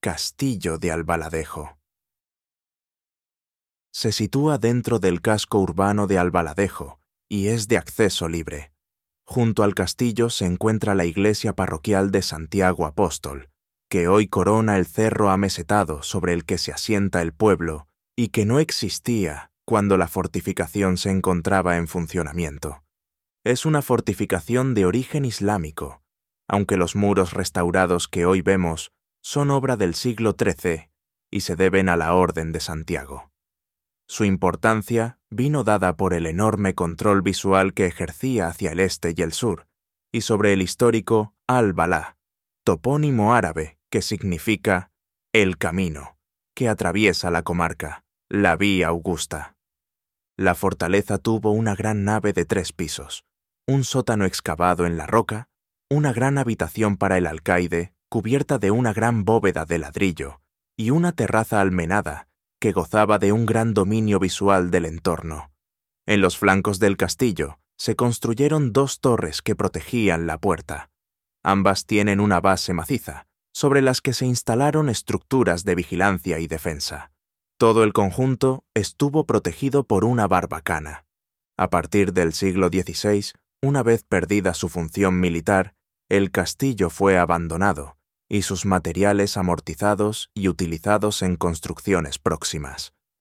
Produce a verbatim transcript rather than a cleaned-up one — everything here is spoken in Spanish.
Castillo de Albaladejo. Se sitúa dentro del casco urbano de Albaladejo y es de acceso libre. Junto al castillo se encuentra la iglesia parroquial de Santiago Apóstol, que hoy corona el cerro amesetado sobre el que se asienta el pueblo y que no existía cuando la fortificación se encontraba en funcionamiento. Es una fortificación de origen islámico, aunque los muros restaurados que hoy vemos son obra del siglo trece y se deben a la Orden de Santiago. Su importancia vino dada por el enorme control visual que ejercía hacia el este y el sur, y sobre el histórico Al-Balá, topónimo árabe que significa el camino, que atraviesa la comarca, la Vía Augusta. La fortaleza tuvo una gran nave de tres pisos, un sótano excavado en la roca, una gran habitación para el alcaide, cubierta de una gran bóveda de ladrillo, y una terraza almenada que gozaba de un gran dominio visual del entorno. En los flancos del castillo se construyeron dos torres que protegían la puerta. Ambas tienen una base maciza, sobre las que se instalaron estructuras de vigilancia y defensa. Todo el conjunto estuvo protegido por una barbacana. A partir del siglo dieciséis, una vez perdida su función militar, el castillo fue abandonado y sus materiales amortizados y utilizados en construcciones próximas.